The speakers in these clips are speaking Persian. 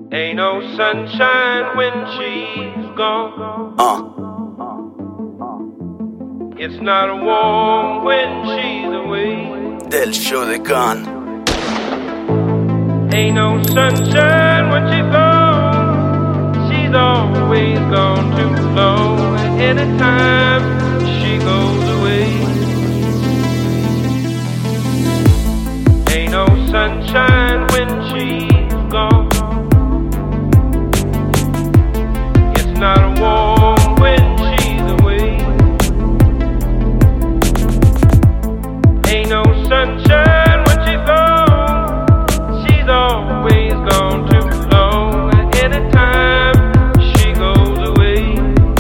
Ain't no sunshine when she's gone. It's not warm when she's away. Del Showdegan. Ain't no sunshine when she's gone. She's always gone too long. And anytime she goes away, ain't no sunshine when she's gone. It's not warm when she's away. Ain't no sunshine when she's gone. She's always gone too long. And anytime she goes away.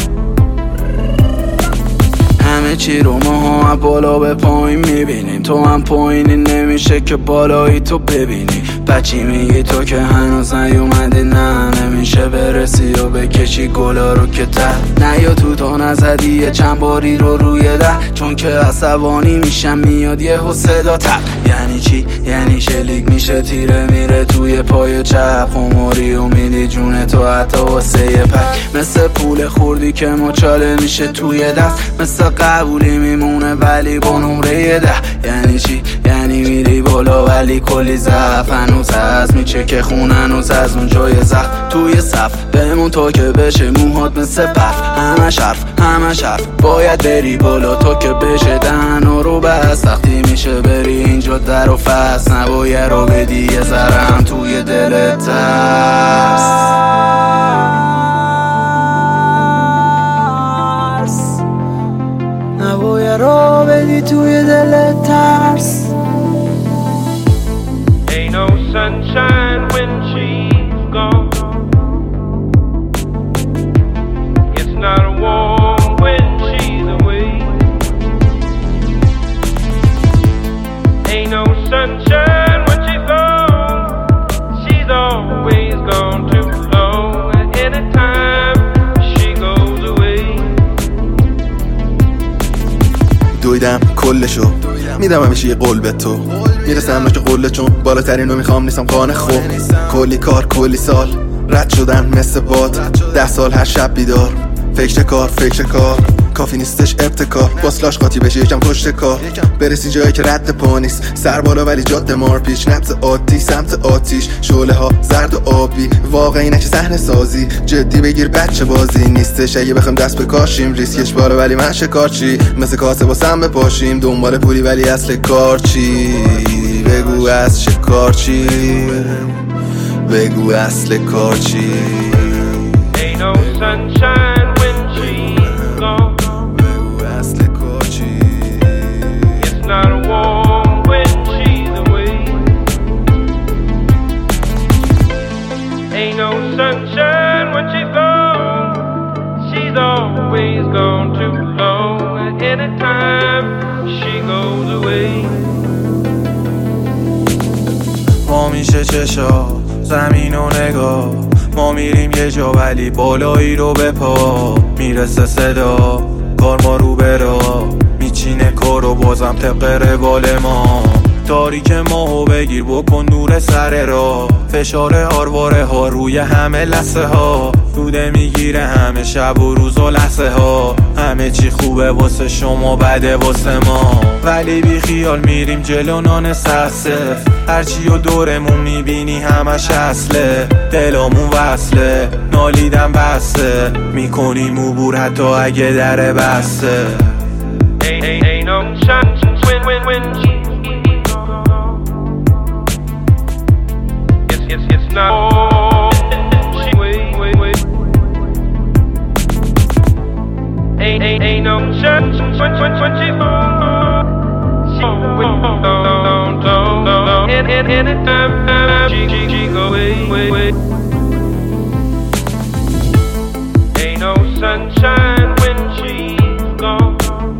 همه چی رو ما هم بالا به پایین میبینیم، تو هم پایینی نمیشه که بالایی تو ببینی. بچی میگی تو که هنوز نیومدی، نه نمیشه برسی و بکشی گلا رو که ته. نه یا تو نزدی یه چند باری رو روی ده، چون که عصبانی میشم میاد یه صدا تق. یعنی چی؟ یعنی شلیک میشه تیره میره توی پای چپ، خماری و میدی جون تو حتی واسه یه پک. مثل پول خوردی که مچاله میشه توی دست، مثل قبولی میمونه ولی با نمره 10. یعنی چی؟ یعنی میری بالا ولی کلی ضعف هنوز هست، میچه که خون هنوز از اون جای زخم. توی صف بمون تا که بشه موهات مثل برف، همش حرف باید بری بالا تا که بشه دهنا رو بست. وقتی میشه بری اینجا در و فست، نباید رو بدی یه ذرم توی دلت ترس. نباید رو بدی توی دلت ترس. Ain't no sunshine when she's gone. It's not warm when she's away. Ain't no sunshine when she's gone. She's always gone too long. And anytime she goes away. دویدم کلشو میدم همیشه یه قول به تو، میرسم نوک قله چون بالاترینو میخوام نیستم قانه خوب. کلی کار کلی سال رد شدن مثل باد، 10 سال هر شب بیدار فکر کار کافی نیستش ابتکار. باسلاش قاطی بشه یکم پشت کار، برسی جایی که رد پا نیست. سر بالا ولی جاده مار پیش، نبض عادی سمت آتیش، شعله ها زرد و آبی. واقعی نشه صحنه سازی، جدی بگیر بچه بازی نیستش. اگه بخوام دست بکاشیم ریسکش بالا ولی من شکارچی، مثل کاسه واسم بپاشیم دنبال پولی ولی اصل کار چی؟ بگو از چه کار چی؟ بگو اصل کار چی؟ Ain't no sunshine when she's gone. بگو اصل کار چی؟ It's not warm when she's away. Ain't no sunshine when she's gone. She's always gone too long. And anytime she goes away. ما میشه چشا زمین و نگاه، ما میریم یه جا ولی بالایی رو به پا. میرسه صدا کار ما رو برا، میچینه کار و بازم طبق روال ما. تاریک ماهو بگیر بکن نور سر را، فشار هارواره ها روی همه لسه ها. دوده میگیره همه شب و روز و لحظه ها. همه چی خوبه واسه شما بده واسه ما، ولی بی خیال میریم جلو نان سخصف. هرچی و دورمون میبینی همش اصله، دلامون وصله نالیدم بسته. میکنیم عبور حتی اگه در بسته. Ain't no sunshine when she's gone. It's not warm she wait. Ain't no sunshine when she's gone. Anytime she go away. Ain't no sunshine when she's gone.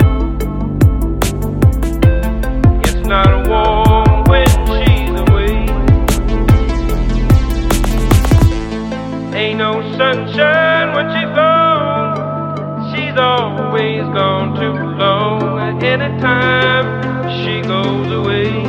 It's not warm when she's away. Ain't no sunshine when she's gone. She's always gone too long. And anytime she goes away.